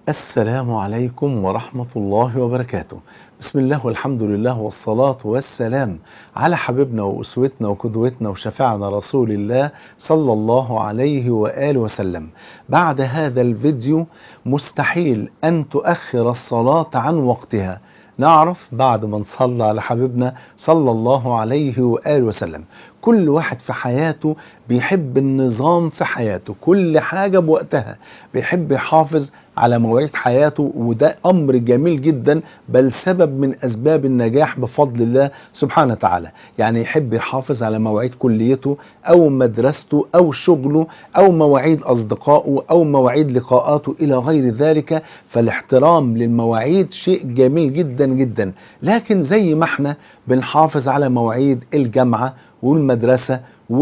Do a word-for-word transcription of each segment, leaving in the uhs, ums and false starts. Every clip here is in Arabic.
السلام عليكم ورحمة الله وبركاته. بسم الله والحمد لله والصلاة والسلام على حبيبنا وأسوتنا وقدوتنا وشفيعنا رسول الله صلى الله عليه وآله وسلم. بعد هذا الفيديو مستحيل أن تؤخر الصلاة عن وقتها. نعرف بعد ما نصلى على حبيبنا صلى الله عليه وآله وسلم، كل واحد في حياته بيحب النظام في حياته، كل حاجة بوقتها، بيحب يحافظ على مواعيد حياته، وده أمر جميل جدا، بل سبب من أسباب النجاح بفضل الله سبحانه وتعالى. يعني يحب يحافظ على مواعيد كليته أو مدرسته أو شغله أو مواعيد أصدقائه أو مواعيد لقاءاته إلى غير ذلك. فالاحترام للمواعيد شيء جميل جدا جدا، لكن زي ما احنا بنحافظ على مواعيد الجامعة والمدرسة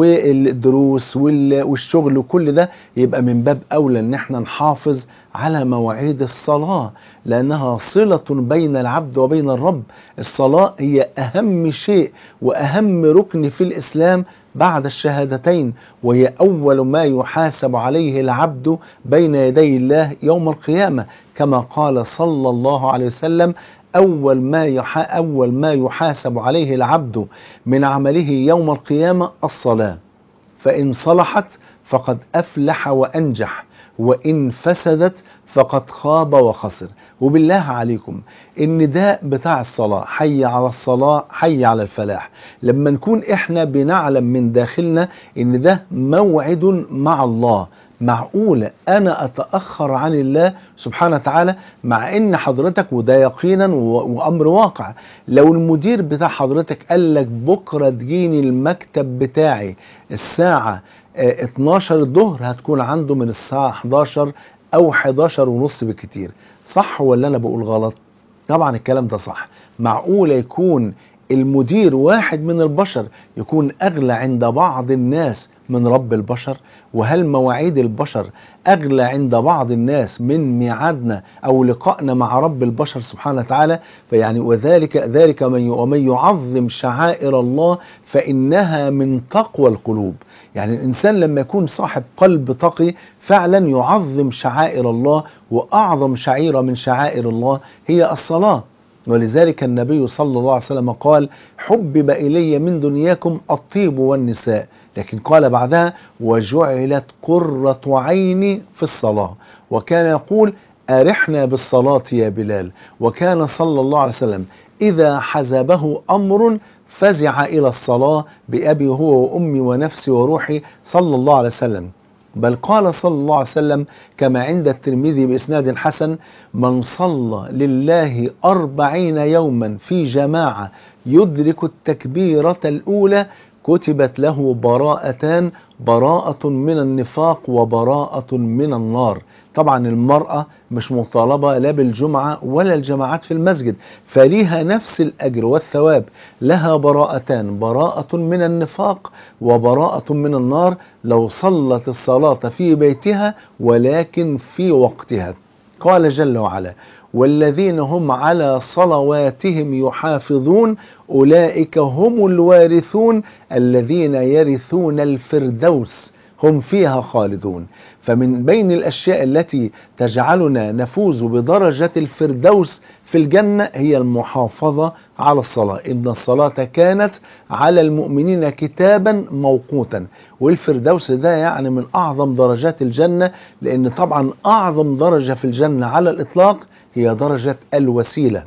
والدروس والشغل وكل ده، يبقى من باب أولى ان احنا نحافظ على مواعيد الصلاة، لأنها صلة بين العبد وبين الرب. الصلاة هي أهم شيء وأهم ركن في الإسلام بعد الشهادتين، وهي أول ما يحاسب عليه العبد بين يدي الله يوم القيامة، كما قال صلى الله عليه وسلم: أول ما يحا أول ما يحاسب عليه العبد من عمله يوم القيامة الصلاة، فإن صلحت فقد أفلح وأنجح، وإن فسدت فقد خاب وخسر. وبالله عليكم النداء بتاع الصلاة، حي على الصلاة حي على الفلاح، لما نكون احنا بنعلم من داخلنا ان ده موعد مع الله، معقولة أنا أتأخر عن الله سبحانه وتعالى؟ مع إن حضرتك، وده يقينا وأمر واقع، لو المدير بتاع حضرتك قال لك بكرة تجيني المكتب بتاعي الساعة اتناشر الظهر، هتكون عنده من الساعة احداشر أو حداشر ونص بالكتير. صح ولا أنا بقول غلط؟ طبعا الكلام ده صح. معقولة يكون المدير واحد من البشر يكون أغلى عند بعض الناس من رب البشر؟ وهل مواعيد البشر أغلى عند بعض الناس من ميعادنا أو لقائنا مع رب البشر سبحانه وتعالى؟ فيعني وذلك ذلك من ومن يعظم شعائر الله فإنها من تقوى القلوب. يعني الإنسان لما يكون صاحب قلب تقي فعلا يعظم شعائر الله، وأعظم شعيرة من شعائر الله هي الصلاة. ولذلك النبي صلى الله عليه وسلم قال: حبب إلي من دنياكم الطيب والنساء، لكن قال بعدها: وجعلت قرة عيني في الصلاة. وكان يقول: أرحنا بالصلاة يا بلال. وكان صلى الله عليه وسلم إذا حزبه أمر فزع إلى الصلاة بأبي هو وأمي ونفسي وروحي صلى الله عليه وسلم. بل قال صلى الله عليه وسلم كما عند الترمذي بإسناد حسن: من صلى لله أربعين يوما في جماعة يدرك التكبيرة الأولى كتبت له براءتان: براءة من النفاق وبراءة من النار. طبعا المرأة مش مطالبة لا بالجمعة ولا الجماعات في المسجد، فليها نفس الأجر والثواب، لها براءتان: براءة من النفاق وبراءة من النار، لو صلت الصلاة في بيتها ولكن في وقتها. قال جل وعلا: والذين هم على صلواتهم يحافظون أولئك هم الوارثون الذين يرثون الفردوس هم فيها خالدون. فمن بين الأشياء التي تجعلنا نفوز بدرجة الفردوس في الجنة هي المحافظة على الصلاة. إن الصلاة كانت على المؤمنين كتابا موقوتا. والفردوس ده يعني من أعظم درجات الجنة، لأن طبعا أعظم درجة في الجنة على الإطلاق هي درجة الوسيلة،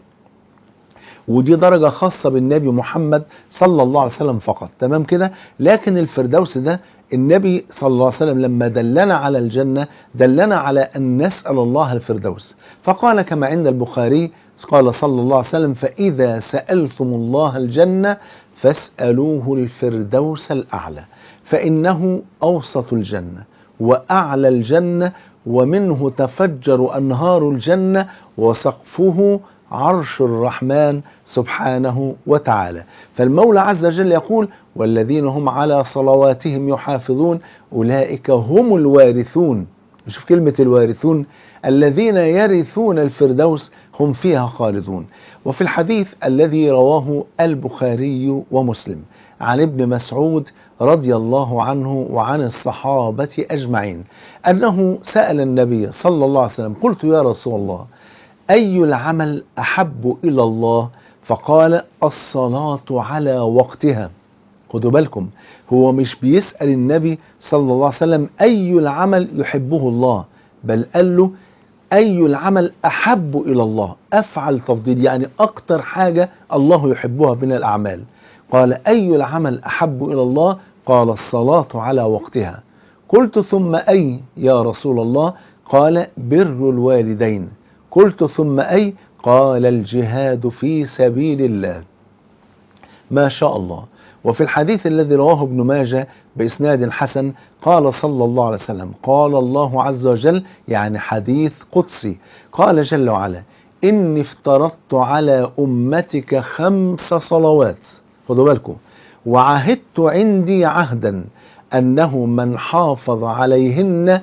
ودي درجة خاصة بالنبي محمد صلى الله عليه وسلم فقط، تمام كده؟ لكن الفردوس ده النبي صلى الله عليه وسلم لما دلنا على الجنة دلنا على أن نسأل الله الفردوس، فقال كما عند البخاري قال صلى الله عليه وسلم: فإذا سألتم الله الجنة فاسألوه الفردوس الأعلى، فإنه أوسط الجنة وأعلى الجنة ومنه تفجر أنهار الجنة وسقفه عرش الرحمن سبحانه وتعالى. فالمولى عز وجل يقول: والذين هم على صلواتهم يحافظون أولئك هم الوارثون شوف كلمة الوارثون، الذين يرثون الفردوس هم فيها خالدون. وفي الحديث الذي رواه البخاري ومسلم عن ابن مسعود رضي الله عنه وعن الصحابة أجمعين أنه سأل النبي صلى الله عليه وسلم: قلت يا رسول الله أي العمل أحب إلى الله؟ فقال: الصلاة على وقتها. خدوا بالكم، هو مش بيسأل النبي صلى الله عليه وسلم أي العمل يحبه الله، بل قال له أي العمل أحب إلى الله، أفعل تفضيل، يعني أكتر حاجة الله يحبها من الأعمال. قال: أي العمل أحب إلى الله؟ قال: الصلاة على وقتها. قلت: ثم أي يا رسول الله؟ قال: بر الوالدين. قلت: ثم أي؟ قال: الجهاد في سبيل الله. ما شاء الله. وفي الحديث الذي رواه ابن ماجه بإسناد حسن قال صلى الله عليه وسلم: قال الله عز وجل، يعني حديث قدسي، قال جل وعلا: إني افترضت على أمتك خمس صلوات، خدوا بالكم، وعهدت عندي عهدا أنه من حافظ عليهن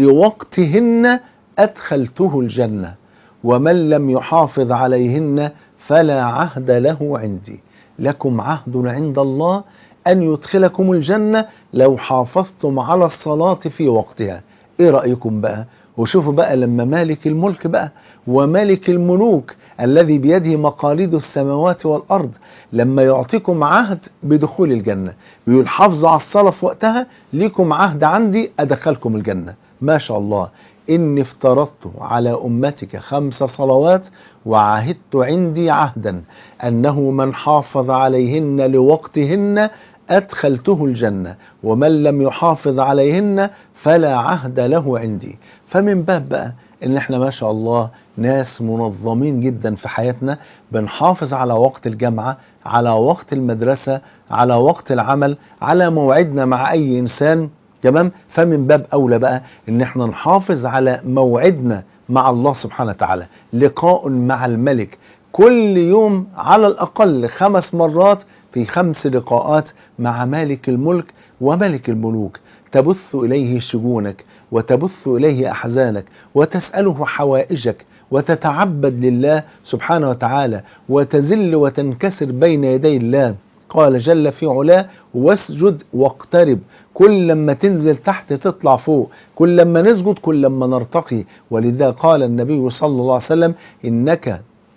لوقتهن أدخلته الجنة، ومن لم يحافظ عليهن فلا عهد له عندي. لكم عهد عند الله أن يدخلكم الجنة لو حافظتم على الصلاة في وقتها. إيه رأيكم بقى؟ وشوفوا بقى لما مالك الملك بقى ومالك الملوك الذي بيده مقاليد السماوات والأرض لما يعطيكم عهد بدخول الجنة، بيقول: حافظوا على الصلاة في وقتها، ليكم عهد عندي أدخلكم الجنة. ما شاء الله. إني افترضت على أمتك خمس صلوات وعهدت عندي عهدا أنه من حافظ عليهن لوقتهن أدخلته الجنة، ومن لم يحافظ عليهن فلا عهد له عندي. فمن باب بقى إن احنا ما شاء الله ناس منظمين جدا في حياتنا، بنحافظ على وقت الجامعة، على وقت المدرسة، على وقت العمل، على موعدنا مع أي إنسان، تمام؟ فمن باب أولى بقى إن احنا نحافظ على موعدنا مع الله سبحانه وتعالى، لقاء مع الملك كل يوم على الأقل خمس مرات في خمس لقاءات مع مالك الملك وملك الملوك، تبث إليه شجونك وتبث إليه أحزانك وتسأله حوائجك وتتعبد لله سبحانه وتعالى وتزل وتنكسر بين يدي الله. قال جل في علاه: واسجد واقترب. كل لما تنزل تحت تطلع فوق، كل لما نسجد كل لما نرتقي. ولذا قال النبي صلى الله عليه وسلم: إنك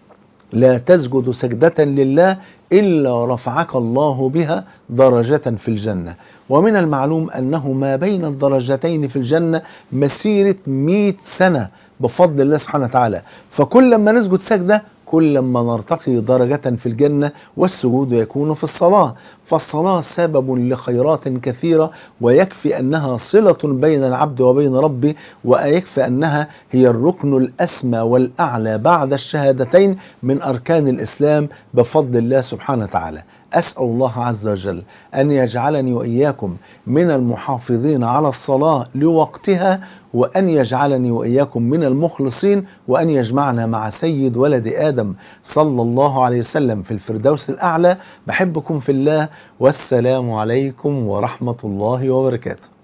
لا تسجد سجدة لله إلا رفعك الله بها درجة في الجنة. ومن المعلوم أنه ما بين الدرجتين في الجنة مسيرة مئة سنة بفضل الله سبحانه وتعالى. فكل لما نسجد سجدة كل لما نرتقي درجة في الجنة، والسجود يكون في الصلاة. فالصلاة سبب لخيرات كثيرة، ويكفي أنها صلة بين العبد وبين ربه، ويكفي أنها هي الركن الأسمى والأعلى بعد الشهادتين من أركان الإسلام بفضل الله سبحانه وتعالى. أسأل الله عز وجل أن يجعلني وإياكم من المحافظين على الصلاة لوقتها، وأن يجعلني وإياكم من المخلصين، وأن يجمعنا مع سيد ولد آدم صلى الله عليه وسلم في الفردوس الأعلى. بحبكم في الله، والسلام عليكم ورحمة الله وبركاته.